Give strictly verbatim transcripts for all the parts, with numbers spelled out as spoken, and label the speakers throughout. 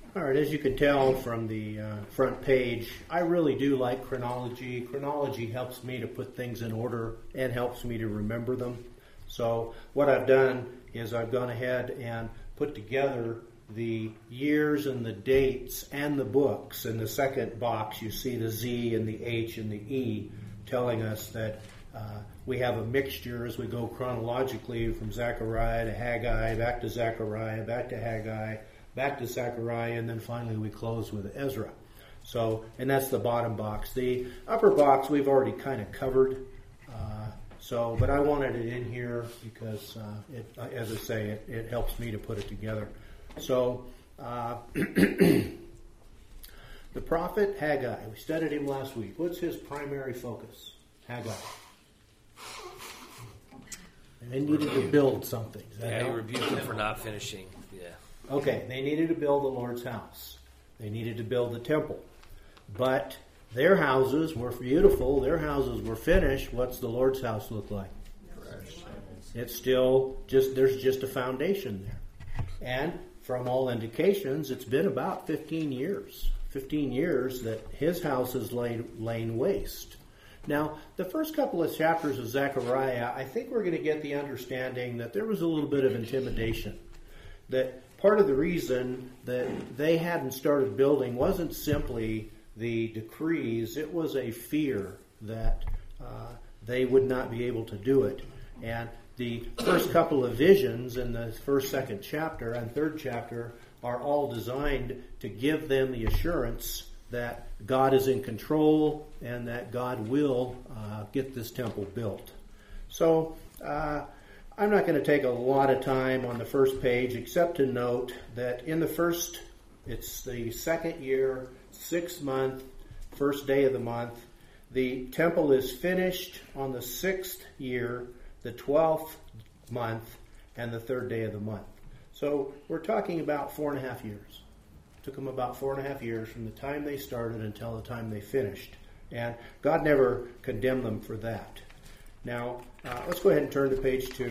Speaker 1: All right, as you can tell from the uh, front page, I really do like chronology. Chronology helps me to put things in order and helps me to remember them. So what I've done is I've gone ahead and put together the years and the dates and the books. In the second box, you see the Z and the H and the E telling us that uh, we have a mixture as we go chronologically from Zechariah to Haggai, back to Zechariah, back to Haggai, back to Zechariah, and then finally we close with Ezra. So, and that's the bottom box. The upper box we've already kind of covered. Uh, so, but I wanted it in here because, uh, it, as I say, it, it helps me to put it together. So, uh, the prophet Haggai, we studied him last week. What's his primary focus? Haggai. And they needed to build something.
Speaker 2: Yeah, he rebuked them for not finishing. Yeah.
Speaker 1: Okay, they needed to build the Lord's house. They needed to build the temple. But their houses were beautiful. Their houses were finished. What's the Lord's house look like? It's still just, there's just a foundation there. And from all indications, it's been about fifteen years. fifteen years that his house is laid, laying waste. Now, the first couple of chapters of Zechariah, I think we're going to get the understanding that there was a little bit of intimidation. That part of the reason that they hadn't started building wasn't simply the decrees, it was a fear that uh, they would not be able to do it. And the first couple of visions in the first, second chapter and third chapter are all designed to give them the assurance that God is in control and that God will uh, get this temple built. So uh, I'm not going to take a lot of time on the first page except to note that in the first, it's the second year, sixth month, first day of the month, the temple is finished on the sixth year, the twelfth month, and the third day of the month. So we're talking about four and a half years. It took them about four and a half years from the time they started until the time they finished. And God never condemned them for that. Now, uh, let's go ahead and turn to page two.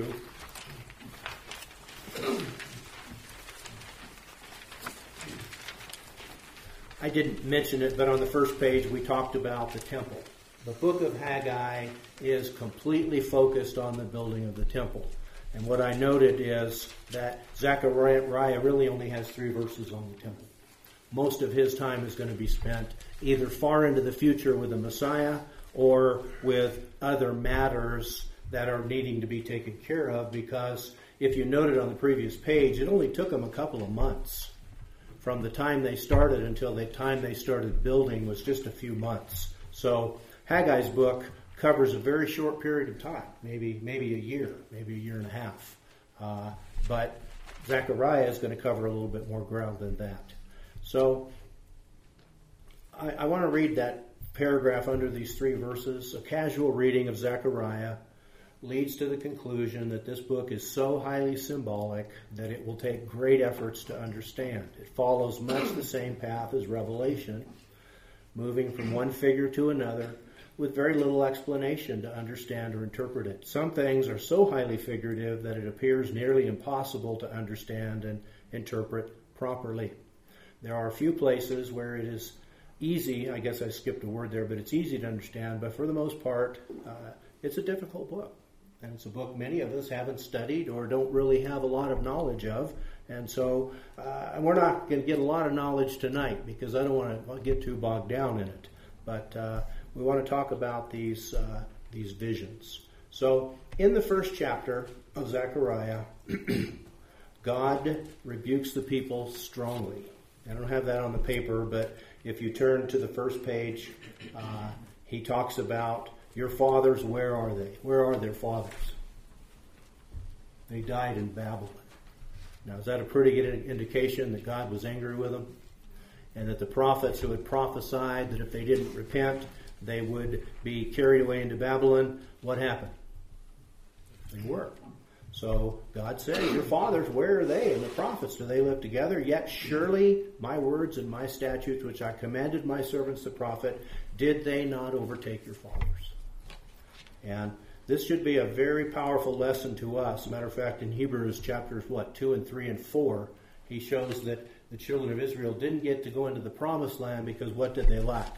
Speaker 1: I didn't mention it, but on the first page we talked about the temple. The book of Haggai is completely focused on the building of the temple. And what I noted is that Zechariah really only has three verses on the temple. Most of his time is going to be spent either far into the future with the Messiah or with other matters that are needing to be taken care of, because if you noted on the previous page, it only took them a couple of months. From the time they started until the time they started building was just a few months. So Haggai's book covers a very short period of time, maybe maybe a year, maybe a year and a half. Uh, but Zechariah is going to cover a little bit more ground than that. So I, I want to read that paragraph under these three verses. A casual reading of Zechariah leads to the conclusion that this book is so highly symbolic that it will take great efforts to understand. It follows much the same path as Revelation, moving from one figure to another with very little explanation to understand or interpret it. Some things are so highly figurative that it appears nearly impossible to understand and interpret properly. There are a few places where it is easy, I guess I skipped a word there, but it's easy to understand, but for the most part, uh, it's a difficult book. And it's a book many of us haven't studied or don't really have a lot of knowledge of. And so uh, we're not going to get a lot of knowledge tonight because I don't want to get too bogged down in it. But uh, we want to talk about these uh, these visions. So in the first chapter of Zechariah, God rebukes the people strongly. I don't have that on the paper, but if you turn to the first page, uh, he talks about your fathers, where are they? Where are their fathers? They died in Babylon. Now, is that a pretty good indication that God was angry with them? And that the prophets who had prophesied that if they didn't repent, they would be carried away into Babylon, what happened? They were. So God said, your fathers, where are they? And the prophets, do they live together? Yet surely my words and my statutes, which I commanded my servants the prophet, did they not overtake your fathers? And this should be a very powerful lesson to us. Matter of fact, in Hebrews chapters, what, two and three and four, he shows that the children of Israel didn't get to go into the promised land because what did they lack?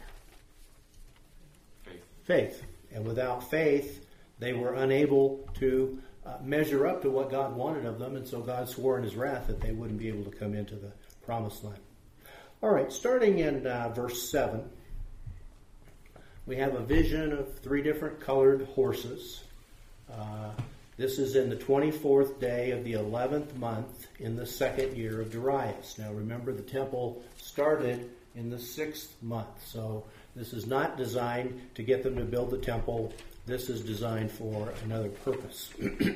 Speaker 3: Faith.
Speaker 1: Faith. And without faith, they were unable to uh, measure up to what God wanted of them, and so God swore in his wrath that they wouldn't be able to come into the promised land. All right, starting in uh, verse seven, we have a vision of three different colored horses. Uh, this is in the twenty-fourth day of the eleventh month in the second year of Darius. Now remember, the temple started in the sixth month, so this is not designed to get them to build the temple. This is designed for another purpose.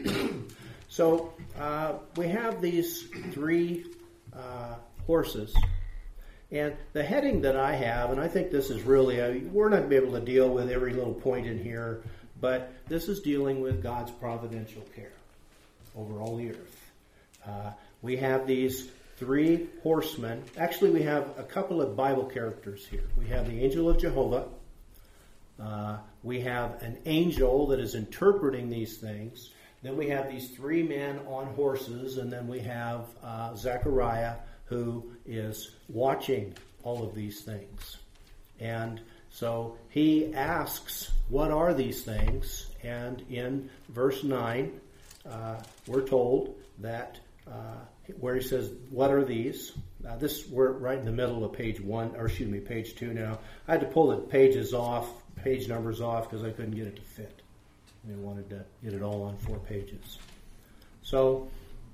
Speaker 1: So uh, we have these three uh, horses. And the heading that I have, and I think this is really, a, we're not going to be able to deal with every little point in here, but this is dealing with God's providential care over all the earth. Uh, we have these three horsemen. Actually, we have a couple of Bible characters here. We have the angel of Jehovah. Uh, we have an angel that is interpreting these things. Then we have these three men on horses, and then we have uh, Zechariah, who is watching all of these things. And so he asks, what are these things? And in verse nine, uh, we're told that uh, where he says, what are these? Now this, we're right in the middle of page one, or excuse me, page two now. I had to pull the pages off, page numbers off, because I couldn't get it to fit. I wanted to get it all on four pages. So,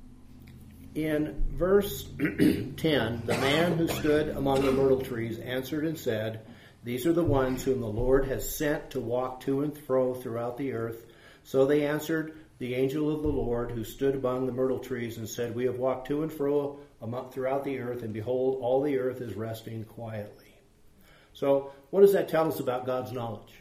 Speaker 1: in verse ten, the man who stood among the myrtle trees answered and said, these are the ones whom the Lord has sent to walk to and fro throughout the earth. So they answered the angel of the Lord who stood among the myrtle trees and said, we have walked to and fro throughout the earth, and behold, all the earth is resting quietly. So what does that tell us about God's knowledge?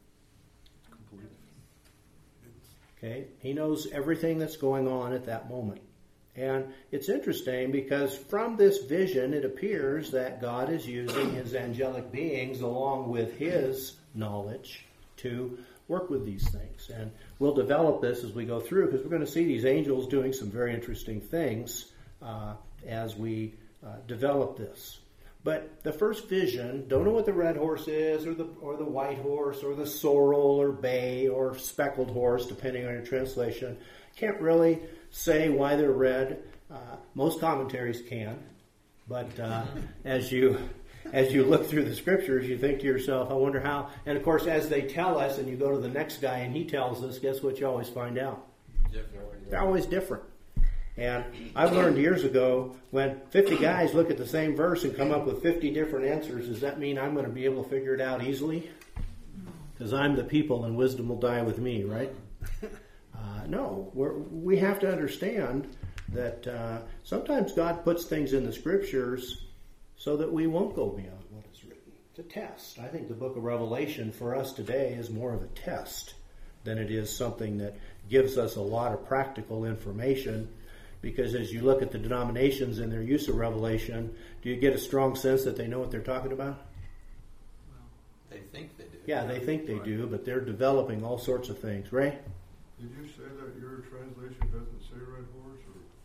Speaker 1: Okay, he knows everything that's going on at that moment. And it's interesting because from this vision, it appears that God is using his angelic beings along with his knowledge to work with these things. And we'll develop this as we go through, because we're going to see these angels doing some very interesting things uh, as we uh, develop this. But the first vision, don't know what the red horse is, or the or the white horse, or the sorrel, or bay, or speckled horse, depending on your translation. Can't really say why they're red. Uh, most commentaries can, but uh, as you as you look through the scriptures, you think to yourself, I wonder how. And of course, as they tell us, and you go to the next guy and he tells us, guess what you always find out?
Speaker 3: Different.
Speaker 1: They're always different. And I've learned years ago, when fifty guys look at the same verse and come up with fifty different answers, does that mean I'm going to be able to figure it out easily? Because I'm the people and wisdom will die with me, right? Uh, no, we're, we have to understand that uh, sometimes God puts things in the scriptures so that we won't go beyond what is written. It's a test. I think the book of Revelation for us today is more of a test than it is something that gives us a lot of practical information. Because as you look at the denominations and their use of Revelation, do you get a strong sense that they know what they're talking about?
Speaker 3: Well, they think they do.
Speaker 1: Yeah, they think they do, but they're developing all sorts of things. Ray?
Speaker 4: Did you say that your translation doesn't say red horse?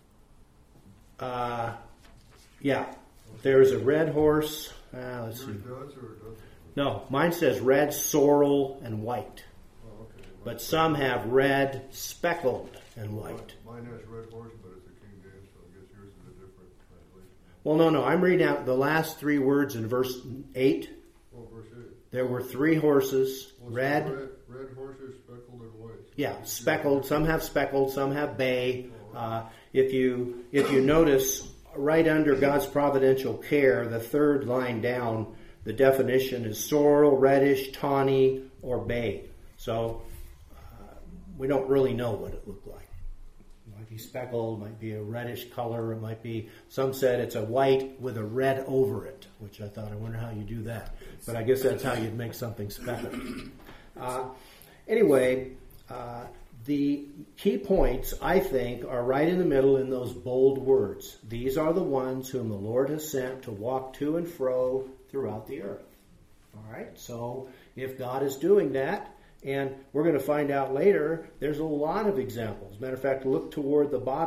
Speaker 4: Or?
Speaker 1: Uh, yeah. There's a red horse. Uh, let's
Speaker 4: Yours
Speaker 1: see.
Speaker 4: does or it doesn't?
Speaker 1: No, mine says red, sorrel, and white.
Speaker 4: Oh, okay.
Speaker 1: But some have red, speckled, and white.
Speaker 4: Mine has red horse, but it's a King James, so I guess yours is a different translation.
Speaker 1: Well, no, no. I'm reading out the last three words in verse eight.
Speaker 4: Oh, verse eight.
Speaker 1: There were three horses,
Speaker 4: Well, it's
Speaker 1: red.
Speaker 4: red. Red horses, speckled and white.
Speaker 1: Yeah, speckled. Some have speckled. Some have bay. Uh, if you if you notice, right under God's providential care, the third line down, the definition is sorrel, reddish, tawny, or bay. So uh, we don't really know what it looked like. It might be speckled, might be a reddish color. It might be. Some said it's a white with a red over it, which I thought, I wonder how you do that. But I guess that's how you'd make something speckled. Uh, anyway. Uh, the key points, I think, are right in the middle in those bold words. These are the ones whom the Lord has sent to walk to and fro throughout the earth. All right, so if God is doing that, and we're going to find out later, there's a lot of examples. Matter of fact, look toward the bottom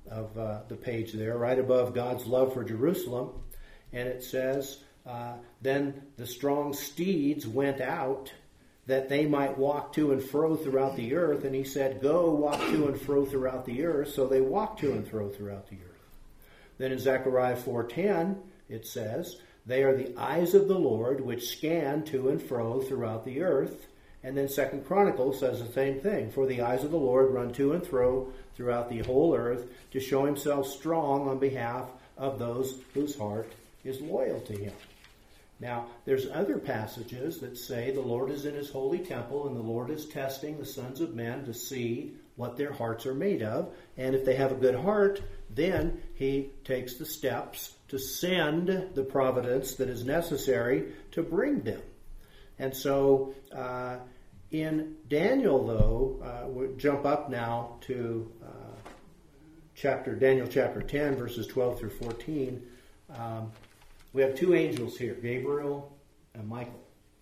Speaker 1: of uh, the page there, right above God's love for Jerusalem. And it says, uh, then the strong steeds went out that they might walk to and fro throughout the earth. And he said, go walk to and fro throughout the earth. So they walked to and fro throughout the earth. Then in Zechariah four ten, it says, they are the eyes of the Lord which scan to and fro throughout the earth. And then Second Chronicles says the same thing. For the eyes of the Lord run to and fro throughout the whole earth to show himself strong on behalf of those whose heart is loyal to him. Now, there's other passages that say the Lord is in his holy temple and the Lord is testing the sons of men to see what their hearts are made of. And if they have a good heart, then he takes the steps to send the providence that is necessary to bring them. And so uh, in Daniel, though, uh, we'll jump up now to uh, chapter Daniel chapter ten, verses twelve through fourteen. Um, we have two angels here, Gabriel and Michael.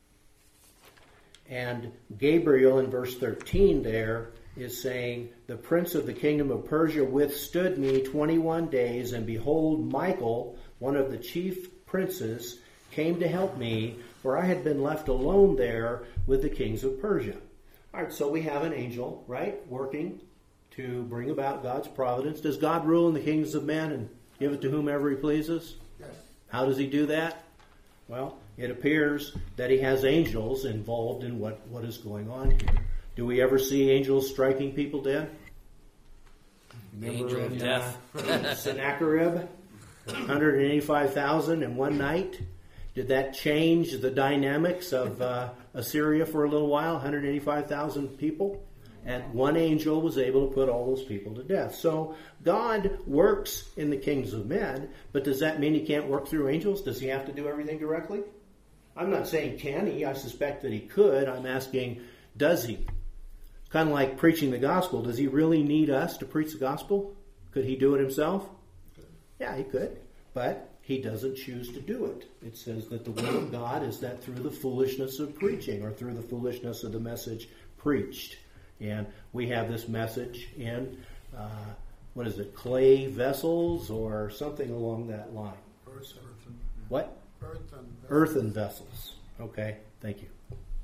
Speaker 1: And Gabriel in verse thirteen there is saying, the prince of the kingdom of Persia withstood me twenty-one days, and behold, Michael, one of the chief princes, came to help me, for I had been left alone there with the kings of Persia. All right, so we have an angel, right, working to bring about God's providence. Does God rule in the kingdoms of men and give it to whomever he pleases?
Speaker 4: Yes.
Speaker 1: How does he do that? Well, it appears that he has angels involved in what, what is going on here. Do we ever see angels striking people dead? Remember
Speaker 2: Angel of
Speaker 1: in,
Speaker 2: death.
Speaker 1: Uh, Sennacherib, one hundred eighty-five thousand in one night. Did that change the dynamics of uh, Assyria for a little while? one hundred eighty-five thousand people? And one angel was able to put all those people to death. So God works in the kingdoms of men, but does that mean he can't work through angels? Does he have to do everything directly? I'm not saying can he. I suspect that he could. I'm asking, does he? Kind of like preaching the gospel. Does he really need us to preach the gospel? Could he do it himself? Yeah, he could. But he doesn't choose to do it. It says that the will of God is that through the foolishness of preaching, or through the foolishness of the message preached. And we have this message in, uh, what is it, clay vessels or something along that line.
Speaker 4: Earthen.
Speaker 1: What?
Speaker 4: Earthen vessels.
Speaker 1: Earthen vessels. Okay, thank you.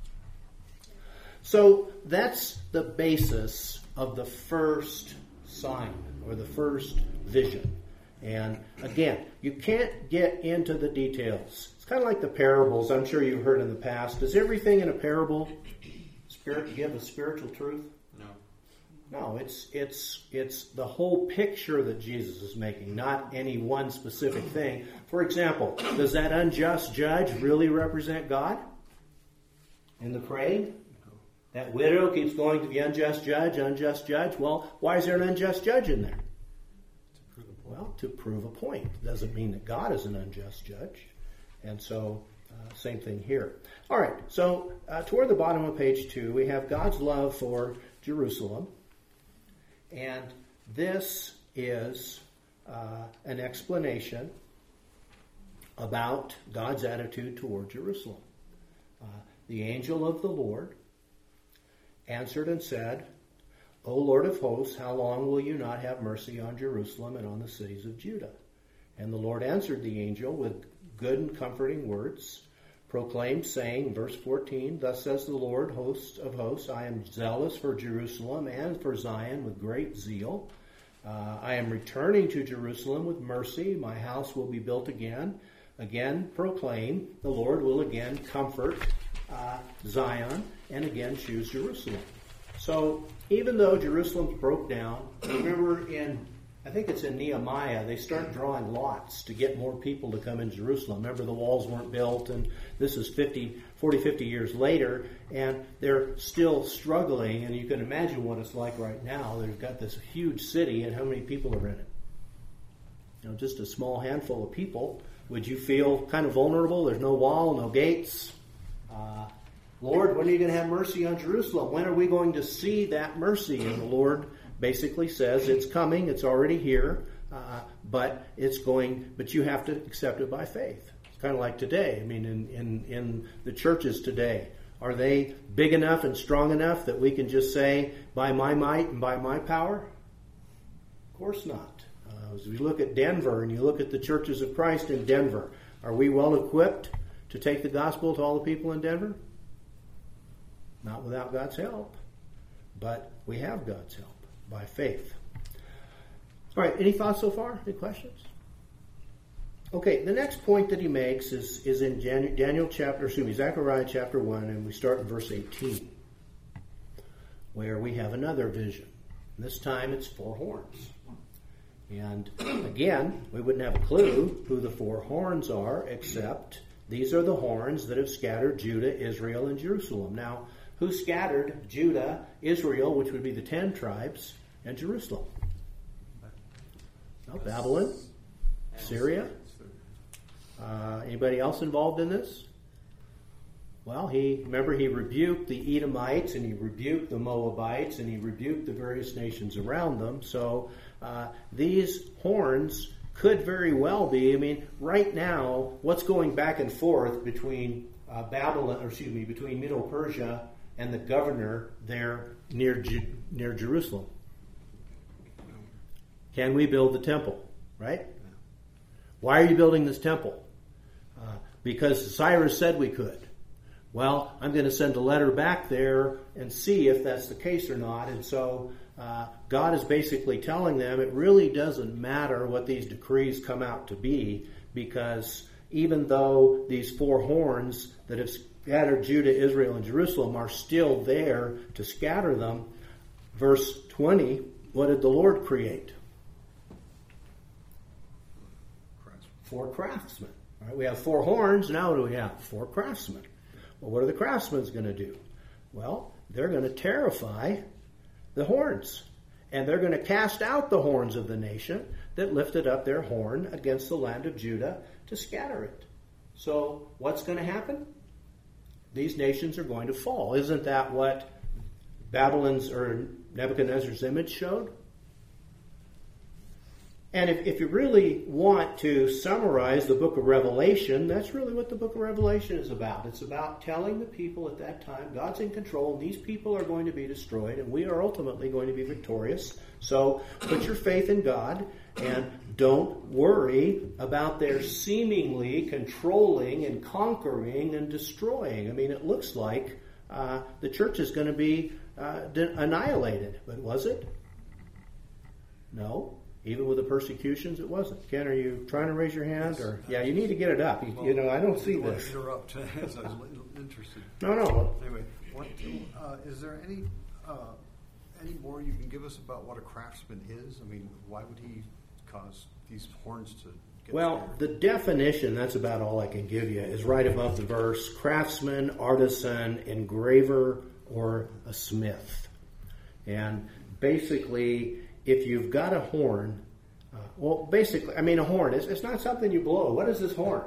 Speaker 1: So that's the basis of the first sign, or the first vision. And again, you can't get into the details. It's kind of like the parables I'm sure you've heard in the past. Does everything in a parable spirit give a spiritual truth?
Speaker 3: No.
Speaker 1: No, it's it's it's the whole picture that Jesus is making, not any one specific thing. For example, does that unjust judge really represent God in the praying? That widow keeps going to the unjust judge, unjust judge. Well, why is there an unjust judge in there? Well, to prove a point. It doesn't mean that God is an unjust judge. And so, uh, same thing here. All right, so uh, toward the bottom of page two, we have God's love for Jerusalem. And this is uh, an explanation about God's attitude toward Jerusalem. Uh, the angel of the Lord answered and said, O Lord of hosts, how long will you not have mercy on Jerusalem and on the cities of Judah? And the Lord answered the angel with good and comforting words, proclaimed, saying, verse fourteen, Thus says the Lord, host of hosts, I am zealous for Jerusalem and for Zion with great zeal. Uh, I am returning to Jerusalem with mercy. My house will be built again. Again proclaim, the Lord will again comfort uh, Zion and again choose Jerusalem. So even though Jerusalem's broke down, remember in, I think it's in Nehemiah, they start drawing lots to get more people to come in Jerusalem. Remember, the walls weren't built, and this is fifty, forty, fifty years later, and they're still struggling, and you can imagine what it's like right now. They've got this huge city, and how many people are in it? You know, just a small handful of people. Would you feel kind of vulnerable? There's no wall, no gates. Uh, Lord, when are you going to have mercy on Jerusalem? When are we going to see that mercy? And the Lord basically says it's coming, it's already here, uh, but it's going. But you have to accept it by faith. It's kind of like today. I mean, in, in, in the churches today, are they big enough and strong enough that we can just say, by my might and by my power? Of course not. As we look at Denver and you look at the churches of Christ in Denver, are we well equipped to take the gospel to all the people in Denver? Not without God's help. But we have God's help by faith. All right, any thoughts so far? Any questions? Okay, the next point that he makes is, is in Daniel chapter, excuse me, Zechariah chapter one, and we start in verse eighteen, where we have another vision. This time it's four horns. And again, we wouldn't have a clue who the four horns are, except these are the horns that have scattered Judah, Israel, and Jerusalem. Now, who scattered Judah, Israel, which would be the ten tribes, and Jerusalem? Well, Babylon, Syria. Uh, anybody else involved in this? Well, he remember he rebuked the Edomites, and he rebuked the Moabites, and he rebuked the various nations around them. So uh, these horns could very well be. I mean, right now, what's going back and forth between uh, Babylon, or excuse me, between Middle Persia and the governor there near Ju- near Jerusalem? Can we build the temple? Right? Why are you building this temple? Uh, because Cyrus said we could. Well, I'm going to send a letter back there and see if that's the case or not. And so uh, God is basically telling them it really doesn't matter what these decrees come out to be, because even though these four horns that have scattered Judah, Israel, and Jerusalem are still there to scatter them, verse twenty, what did the Lord create? Four craftsmen. All right, we have four horns. Now what do we have? Four craftsmen. Well, what are the craftsmen going to do? Well, they're going to terrify the horns. And they're going to cast out the horns of the nation that lifted up their horn against the land of Judah to scatter it. So what's going to happen? These nations are going to fall. Isn't that what Babylon's or Nebuchadnezzar's image showed? And if, if you really want to summarize the book of Revelation, that's really what the book of Revelation is about. It's about telling the people at that time, God's in control, and these people are going to be destroyed, and we are ultimately going to be victorious. So put your faith in God, and don't worry about their seemingly controlling and conquering and destroying. I mean, it looks like uh, the church is going to be uh, annihilated, but was it? No. Even with the persecutions, it wasn't. Ken, are you trying to raise your hand? Or yeah, you need to get it up. You, you know, I don't see this.
Speaker 4: Interrupt, as I was interested.
Speaker 1: No, no.
Speaker 4: Anyway, what, uh, is there any uh, any more you can give us about what a craftsman is? I mean, why would he cause these horns to get
Speaker 1: Well,
Speaker 4: scared?
Speaker 1: the definition, that's about all I can give you, is right above the verse: craftsman, artisan, engraver, or a smith. And basically, if you've got a horn, uh, well, basically, I mean, a horn, it's, it's not something you blow. What is this horn?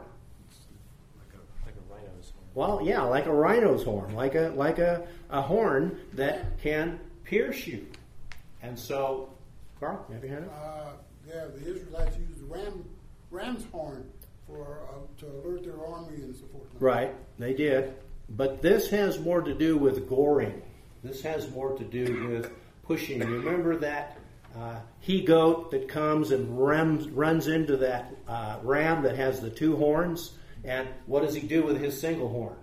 Speaker 2: Like a rhino's horn.
Speaker 1: Well, yeah, like a rhino's horn, like a like a, a horn that can pierce you. And so, Carl, you have your hand up?
Speaker 5: Uh, yeah, the Israelites used the ram, ram's horn for uh, to alert their army and so forth.
Speaker 1: Right, they did. But this has more to do with goring. This has more to do with pushing. You remember that uh, he-goat that comes and rams, runs into that uh, ram that has the two horns? And what does he do with his single horn?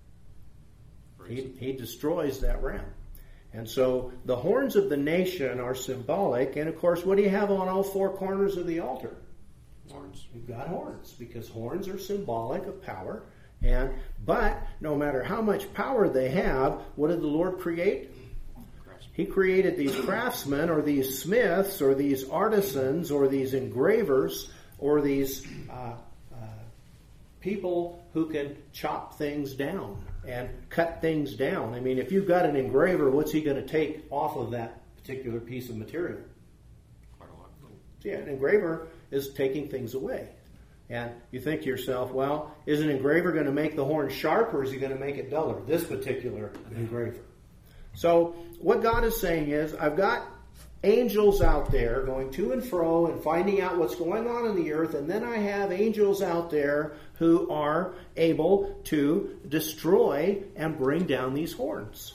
Speaker 1: He, he destroys that ram. And so the horns of the nation are symbolic. And of course, what do you have on all four corners of the altar?
Speaker 3: Horns.
Speaker 1: You've got horns, because horns are symbolic of power. And but no matter how much power they have, what did the Lord create? He created these craftsmen, or these smiths, or these artisans, or these engravers, or these uh, uh, people who can chop things down and cut things down. I mean, if you've got an engraver, what's he going to take off of that particular piece of material?
Speaker 3: Quite a lot.
Speaker 1: So yeah, an engraver is taking things away. And you think to yourself, well, is an engraver going to make the horn sharp, or is he going to make it duller? This particular engraver. So what God is saying is, I've got angels out there going to and fro and finding out what's going on in the earth, and then I have angels out there who are able to destroy and bring down these horns.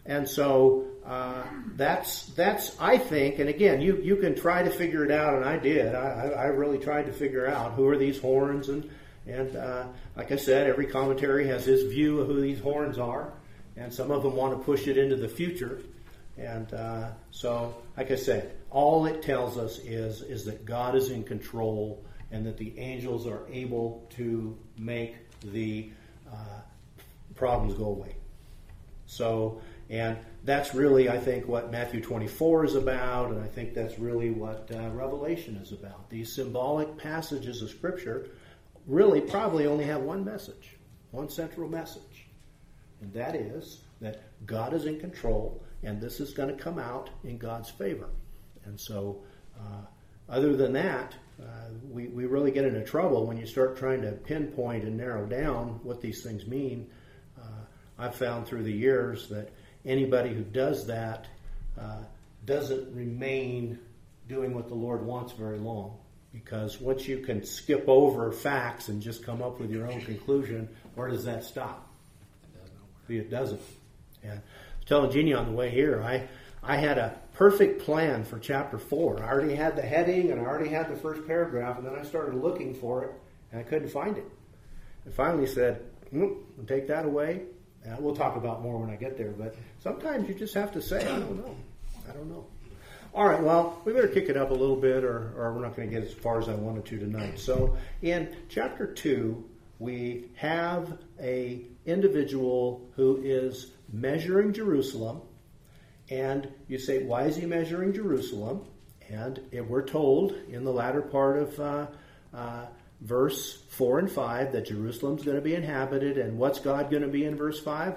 Speaker 1: and so uh, that's that's I think, and again, you you can try to figure it out, and I did. I, I really tried to figure out who are these horns, and and uh, like I said, every commentary has his view of who these horns are, and some of them want to push it into the future, and uh, so like I said, all it tells us is is that God is in control, and that the angels are able to make the uh, problems go away. So, and that's really, I think, what Matthew twenty-four is about, and I think that's really what uh, Revelation is about. These symbolic passages of Scripture really probably only have one message, one central message, and that is that God is in control, and this is going to come out in God's favor. And so, uh, other than that, uh, we, we really get into trouble when you start trying to pinpoint and narrow down what these things mean. Uh, I've found through the years that anybody who does that uh, doesn't remain doing what the Lord wants very long. Because once you can skip over facts and just come up with your own conclusion, where does that stop? It doesn't. And I was telling Jeannie on the way here, I I had a perfect plan for chapter four. I already had the heading and I already had the first paragraph, and then I started looking for it and I couldn't find it. I finally said, mm, I'll take that away. Uh, we'll talk about more when I get there, but sometimes you just have to say, I don't know. I don't know. All right, well, we better kick it up a little bit, or, or we're not going to get as far as I wanted to tonight. So in chapter two, we have a individual who is measuring Jerusalem. And you say, why is he measuring Jerusalem? And it, we're told in the latter part of uh, uh, verse four and five that Jerusalem's going to be inhabited. And what's God going to be in verse five?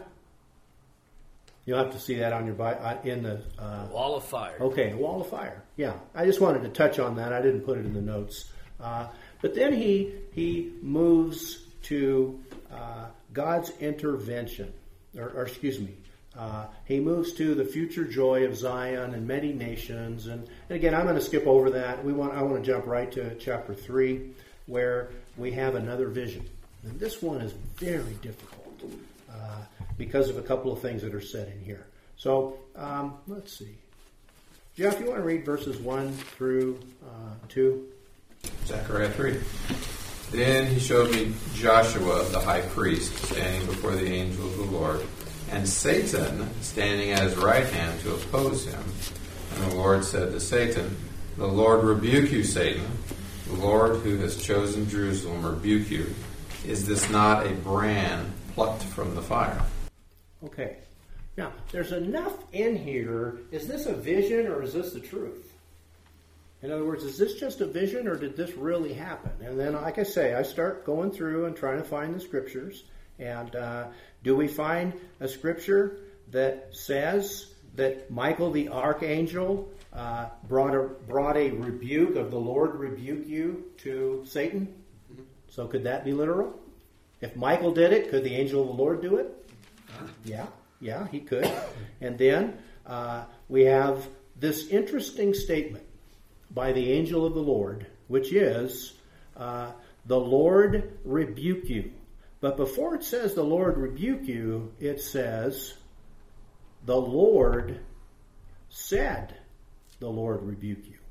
Speaker 1: You'll have to see that on your Bible in the uh,
Speaker 6: wall of fire.
Speaker 1: Okay, wall of fire. Yeah, I just wanted to touch on that. I didn't put it in the notes. Uh, but then he he moves to uh, God's intervention, or, or excuse me. Uh, he moves to the future joy of Zion and many nations, and, and again, I'm going to skip over that. We want I want to jump right to chapter three, where we have another vision, and this one is very difficult uh, because of a couple of things that are said in here. So um, let's see, Jeff, you want to read verses one through uh, two?
Speaker 3: Zechariah three. Then he showed me Joshua the high priest standing before the angel of the Lord, and Satan standing at his right hand to oppose him. And the Lord said to Satan, the Lord rebuke you, Satan. The Lord who has chosen Jerusalem rebuke you. Is this not a brand plucked from the fire?
Speaker 1: Okay. Now, there's enough in here. Is this a vision or is this the truth? In other words, is this just a vision or did this really happen? And then, like I say, I start going through and trying to find the scriptures. And uh, do we find a scripture that says that Michael the archangel uh, brought a brought a rebuke of the Lord rebuke you to Satan? Mm-hmm. So could that be literal? If Michael did it, could the angel of the Lord do it? Uh, yeah, yeah, he could. And then uh, we have this interesting statement by the angel of the Lord, which is, uh, the Lord rebuke you. But before it says the Lord rebuke you, it says the Lord said the Lord rebuke you.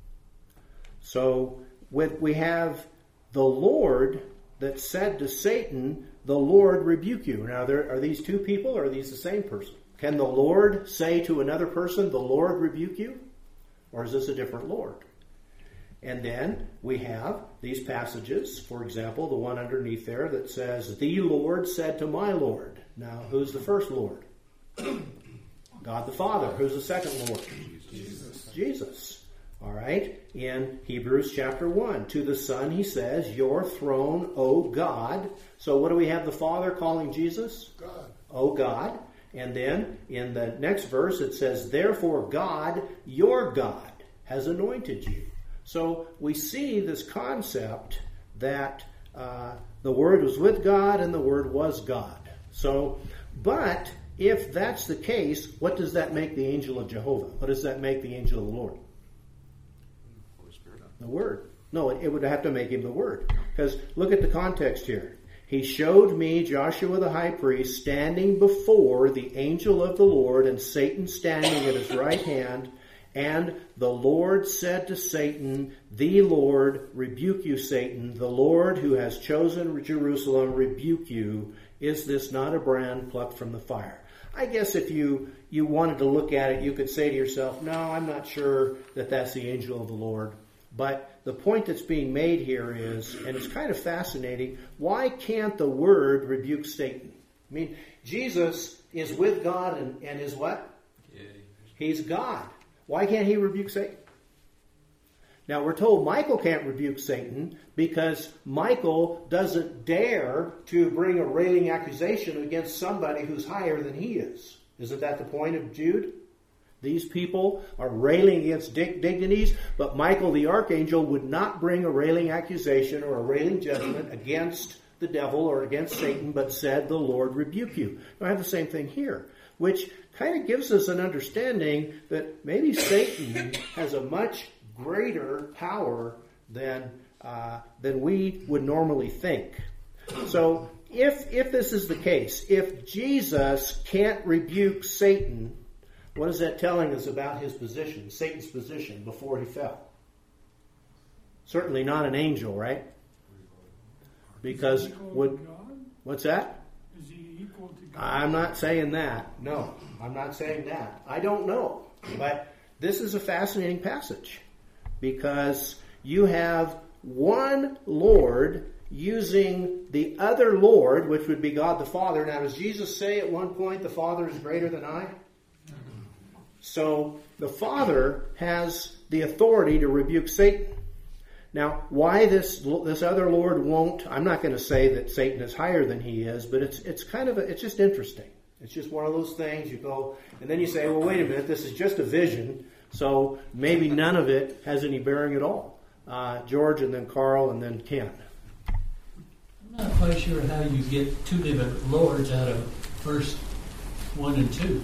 Speaker 1: So with, we have the Lord that said to Satan, the Lord rebuke you. Now, there, are these two people or are these the same person? Can the Lord say to another person, the Lord rebuke you? Or is this a different Lord? And then we have these passages, for example, the one underneath there that says, the Lord said to my Lord. Now, who's the first Lord? God the Father. Who's the second Lord? Jesus. Jesus. All right. In Hebrews chapter one, to the Son he says, your throne, O God. So what do we have the Father calling Jesus?
Speaker 5: God.
Speaker 1: O God. And then in the next verse it says, therefore God, your God, has anointed you. So we see this concept that uh, the Word was with God and the Word was God. So, but if that's the case, what does that make the angel of Jehovah? What does that make the angel of the Lord?
Speaker 4: Holy Spirit.
Speaker 1: The Word. No, it, it would have to make him the Word. Because look at the context here. He showed me Joshua the high priest standing before the angel of the Lord, and Satan standing at his right hand. And the Lord said to Satan, the Lord rebuke you, Satan. The Lord who has chosen Jerusalem rebuke you. Is this not a brand plucked from the fire? I guess if you, you wanted to look at it, you could say to yourself, no, I'm not sure that that's the angel of the Lord. But the point that's being made here is, and it's kind of fascinating, why can't the Word rebuke Satan? I mean, Jesus is with God and, and is what?
Speaker 3: Yeah.
Speaker 1: He's God. Why can't he rebuke Satan? Now, we're told Michael can't rebuke Satan because Michael doesn't dare to bring a railing accusation against somebody who's higher than he is. Isn't that the point of Jude? These people are railing against dignities, but Michael the archangel would not bring a railing accusation or a railing judgment against the devil or against Satan, but said, the Lord rebuke you. I have the same thing here, which kind of gives us an understanding that maybe Satan has a much greater power than uh, than we would normally think. So if if this is the case, if Jesus can't rebuke Satan, what is that telling us about his position, Satan's position before he fell? Certainly not an angel, right? Because would what's that?
Speaker 6: Is he equal to God?
Speaker 1: I'm not saying that. No, I'm not saying that. I don't know. But this is a fascinating passage because you have one Lord using the other Lord, which would be God the Father. Now, does Jesus say at one point the Father is greater than I? So the Father has the authority to rebuke Satan. Now, why this this other Lord won't, I'm not going to say that Satan is higher than he is, but it's it's kind of, a, it's just interesting. It's just one of those things you go, and then you say, well, wait a minute, this is just a vision, so maybe none of it has any bearing at all. Uh, George, and then Carl, and then Ken.
Speaker 7: I'm not quite sure how you get two different lords out of verse one and two.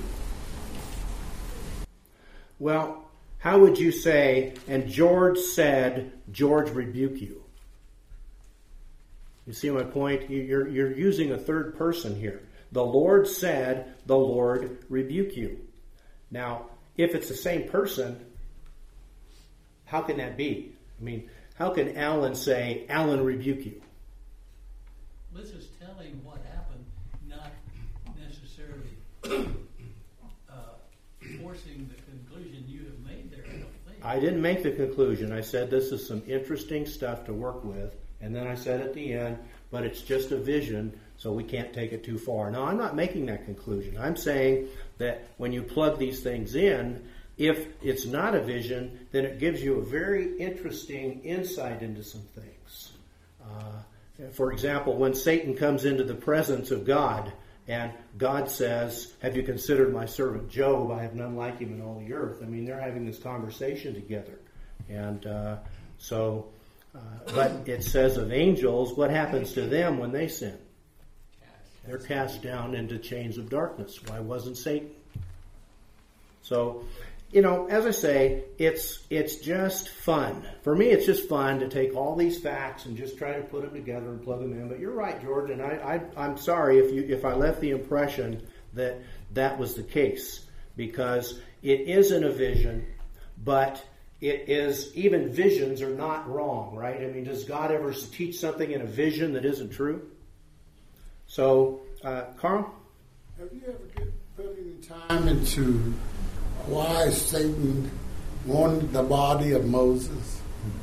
Speaker 1: Well, how would you say, and George said, George rebuke you? You see my point? You're, you're using a third person here. The Lord said, the Lord rebuke you. Now, if it's the same person, how can that be? I mean, how can Alan say, Alan rebuke you?
Speaker 7: This is telling what happened, not necessarily uh, forcing the conclusion you have made there, I don't think.
Speaker 1: I didn't make the conclusion. I said this is some interesting stuff to work with. And then I said at the end, but it's just a vision, so we can't take it too far. No, I'm not making that conclusion. I'm saying that when you plug these things in, if it's not a vision, then it gives you a very interesting insight into some things. Uh, for example, when Satan comes into the presence of God, and God says, have you considered my servant Job? I have none like him in all the earth. I mean, they're having this conversation together. And uh, so, uh, but it says of angels, what happens to them when they sin? They're cast down into chains of darkness. Why wasn't Satan? So, you know, as I say, it's it's just fun. For me, it's just fun to take all these facts and just try to put them together and plug them in. But you're right, George, and I, I, I'm sorry if you if I left the impression that that was the case, because it isn't a vision, but it is, even visions are not wrong, right? I mean, does God ever teach something in a vision that isn't true? So, uh, Carl?
Speaker 5: Have you ever get, put any time into why Satan wanted the body of Moses?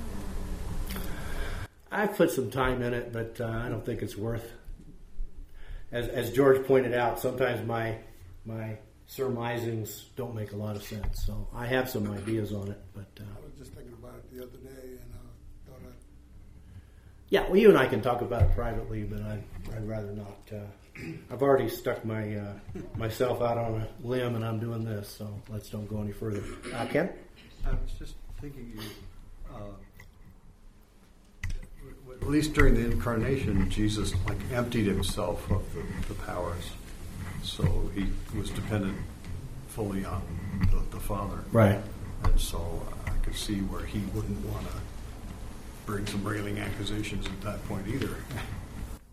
Speaker 1: I've put some time in it, but uh, I don't think it's worth. As, as George pointed out, sometimes my my surmisings don't make a lot of sense. So I have some ideas on it, but uh,
Speaker 5: I was just thinking about it the other day, and I thought I'd...
Speaker 1: yeah, well, you and I can talk about it privately, but I'd, I'd rather not. Uh, I've already stuck my uh, myself out on a limb, and I'm doing this, so let's don't go any further. Uh, Ken?
Speaker 4: I was just thinking, you, uh, at least during the incarnation, Jesus like emptied himself of the, the powers, so he was dependent fully on the, the Father.
Speaker 1: Right.
Speaker 4: And so I could see where he wouldn't want to bring some railing accusations at that point either.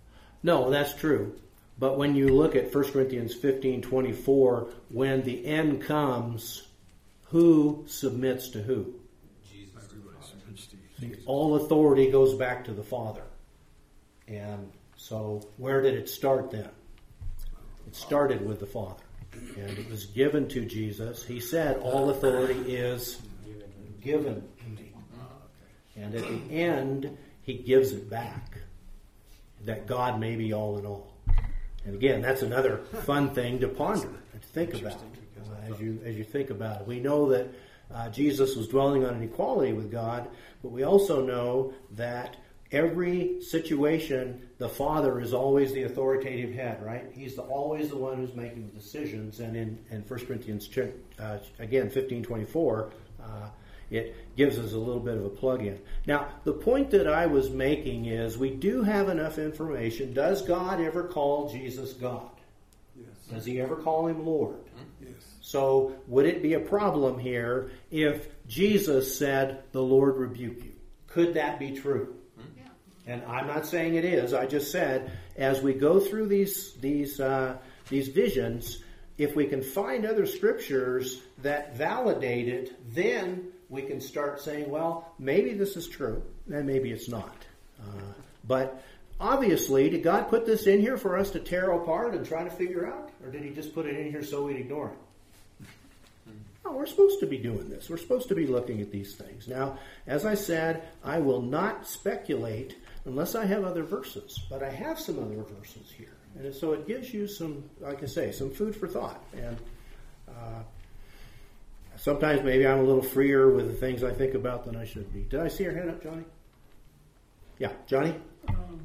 Speaker 1: No, that's true. But when you look at First Corinthians fifteen twenty-four, when the end comes, who submits to who?
Speaker 3: Jesus.
Speaker 4: Everybody submits to
Speaker 1: See,
Speaker 4: Jesus.
Speaker 1: all authority goes back to the Father. And so where did it start then? It started with the Father. And it was given to Jesus. He said, all authority is given to me. And at the end, he gives it back. That God may be all in all. And again, that's another fun thing to ponder and to think about uh, as you as you think about it. We know that uh, Jesus was dwelling on an equality with God, but we also know that every situation, the Father is always the authoritative head, right? He's the, always the one who's making the decisions. And in, in First Corinthians, uh, again, fifteen twenty-four, uh, it gives us a little bit of a plug-in. Now, the point that I was making is we do have enough information. Does God ever call Jesus God?
Speaker 5: Yes.
Speaker 1: Does he ever call him Lord?
Speaker 5: Yes.
Speaker 1: So would it be a problem here if Jesus said, the Lord rebuke you? Could that be true? And I'm not saying it is. I just said, as we go through these these uh, these visions, if we can find other scriptures that validate it, then we can start saying, well, maybe this is true, and maybe it's not. Uh, but obviously, did God put this in here for us to tear apart and try to figure out? Or did he just put it in here so we'd ignore it? No, we're supposed to be doing this. We're supposed to be looking at these things. Now, as I said, I will not speculate unless I have other verses. But I have some other verses here. And so it gives you some, like I say, some food for thought. And uh, sometimes maybe I'm a little freer with the things I think about than I should be. Did I see your hand up, Johnny? Yeah, Johnny?
Speaker 6: Um,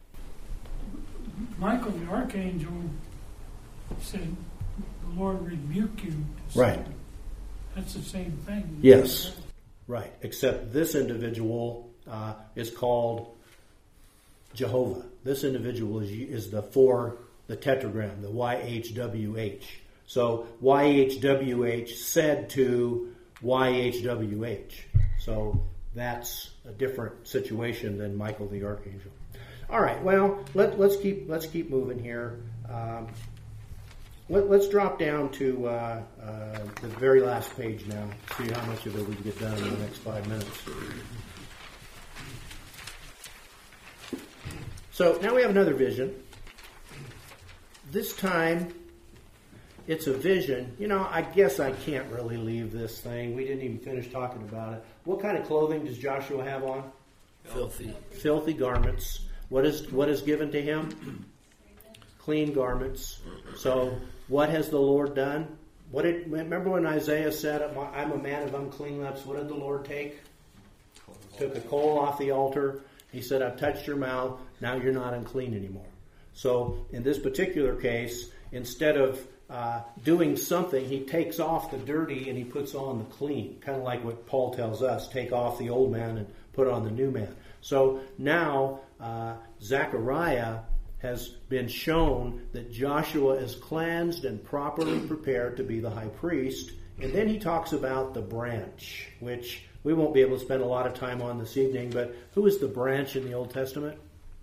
Speaker 6: Michael the Archangel said, the Lord rebuke you. to
Speaker 1: Right.
Speaker 6: Satan." That's the same thing.
Speaker 1: Yes. Right. Except this individual uh, is called Jehovah. This individual is, is the for the tetragram, the Y H W H. So Y H W H said to Y H W H. So that's a different situation than Michael the Archangel. All right. Well, let, let's keep let's keep moving here. Um, let, let's drop down to uh, uh, the very last page now. See how much of it we can get done in the next five minutes. So now we have another vision. This time, it's a vision. You know, I guess I can't really leave this thing. We didn't even finish talking about it. What kind of clothing does Joshua have on?
Speaker 8: Filthy.
Speaker 1: Filthy garments. What is what is given to him? Clean garments. So what has the Lord done? What did, remember when Isaiah said, I'm a man of unclean lips. What did the Lord take? Took a coal off the altar. He said, I've touched your mouth. Now you're not unclean anymore. So in this particular case, instead of uh, doing something, he takes off the dirty and he puts on the clean. Kind of like what Paul tells us, take off the old man and put on the new man. So now uh, Zechariah has been shown that Joshua is cleansed and properly prepared to be the high priest. And then he talks about the branch, which we won't be able to spend a lot of time on this evening, but who is the branch in the Old Testament?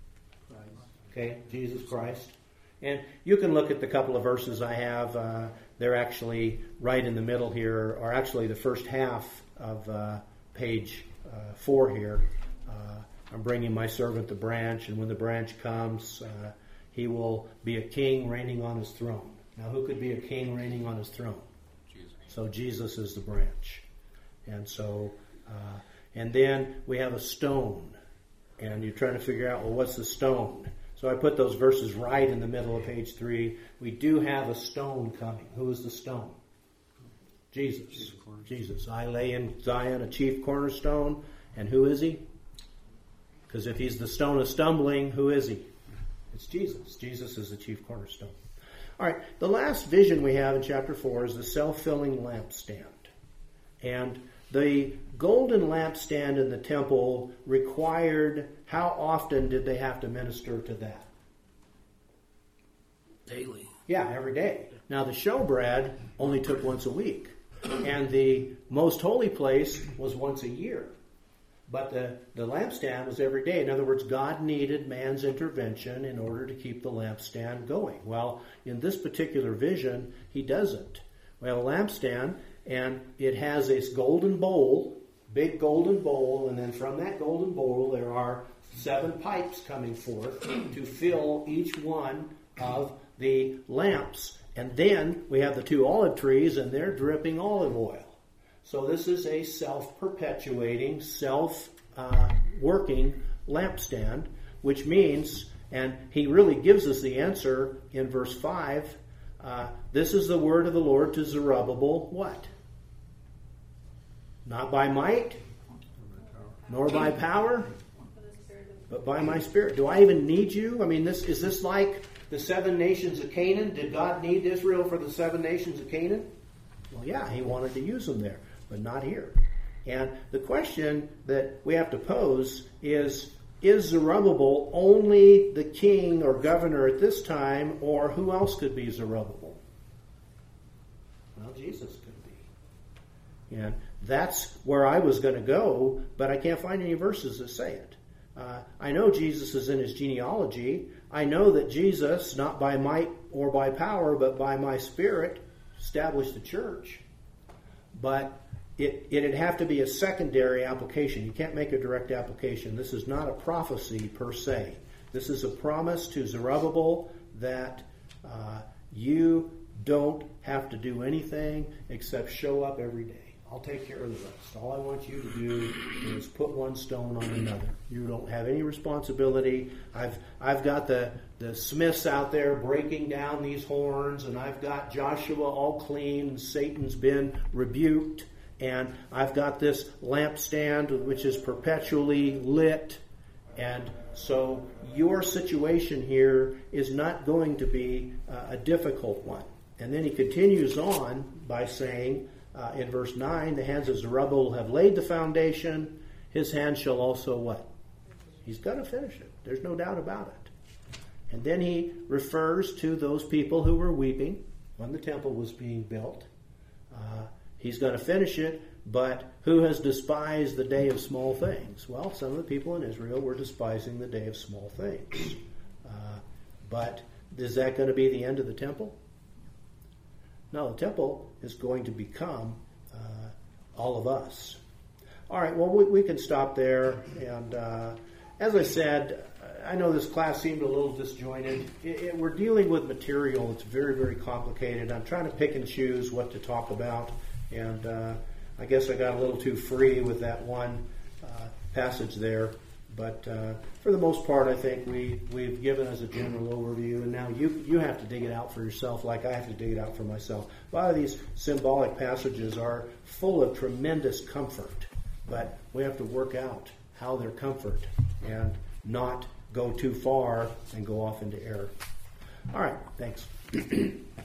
Speaker 1: Okay, Jesus Christ. And you can look at the couple of verses I have. Uh, they're actually right in the middle here, or actually the first half of uh, page uh, four here. Uh, I'm bringing my servant the branch, and when the branch comes, uh, he will be a king reigning on his throne. Now, who could be a king reigning on his throne?
Speaker 3: Jesus.
Speaker 1: So Jesus is the branch. And so, uh, and then we have a stone. And you're trying to figure out, well, what's the stone? So I put those verses right in the middle of page three. We do have a stone coming. Who is the stone? Jesus. Jesus. I lay in Zion a chief cornerstone. And who is he? Because if he's the stone of stumbling, who is he? It's Jesus. Jesus is the chief cornerstone. All right. The last vision we have in chapter four is the self-filling lampstand. And the golden lampstand in the temple required, how often did they have to minister to that?
Speaker 8: Daily.
Speaker 1: Yeah, every day. Now the showbread only took once a week. And the most holy place was once a year. But the, the lampstand was every day. In other words, God needed man's intervention in order to keep the lampstand going. Well, in this particular vision, he doesn't. We have a lampstand, and it has this golden bowl, big golden bowl, and then from that golden bowl there are seven pipes coming forth to fill each one of the lamps. And then we have the two olive trees, and they're dripping olive oil. So this is a self-perpetuating, self-working uh, lampstand, which means, and he really gives us the answer in verse five, uh, this is the word of the Lord to Zerubbabel, what? Not by might, nor by power, but by my Spirit. Do I even need you? I mean, this is this like the seven nations of Canaan? Did God need Israel for the seven nations of Canaan? Well, yeah, he wanted to use them there, but not here. And the question that we have to pose is, is Zerubbabel only the king or governor at this time, or who else could be Zerubbabel? Well, Jesus could be. And that's where I was going to go, but I can't find any verses that say it. Uh, I know Jesus is in his genealogy. I know that Jesus, not by might or by power, but by my Spirit, established the church. But it, it'd have to be a secondary application. You can't make a direct application. This is not a prophecy per se. This is a promise to Zerubbabel that uh, you don't have to do anything except show up every day. I'll take care of the rest. All I want you to do is put one stone on another. You don't have any responsibility. I've I've got the, the smiths out there breaking down these horns, and I've got Joshua all clean, and Satan's been rebuked, and I've got this lampstand which is perpetually lit. And so your situation here is not going to be uh, a difficult one. And then he continues on by saying, Uh, in verse nine, the hands of Zerubbabel have laid the foundation. His hands shall also what? He's going to finish it. There's no doubt about it. And then he refers to those people who were weeping when the temple was being built. Uh, he's going to finish it, but who has despised the day of small things? Well, some of the people in Israel were despising the day of small things. Uh, but is that going to be the end of the temple? No, the temple is going to become uh, all of us. All right, well, we, we can stop there. And uh, as I said, I know this class seemed a little disjointed. It, it, we're dealing with material. It's very, very complicated. I'm trying to pick and choose what to talk about. And uh, I guess I got a little too free with that one uh, passage there. But uh, for the most part, I think we, we've given us a general overview, and now you you have to dig it out for yourself like I have to dig it out for myself. A lot of these symbolic passages are full of tremendous comfort, but we have to work out how they're comfort and not go too far and go off into error. All right, thanks.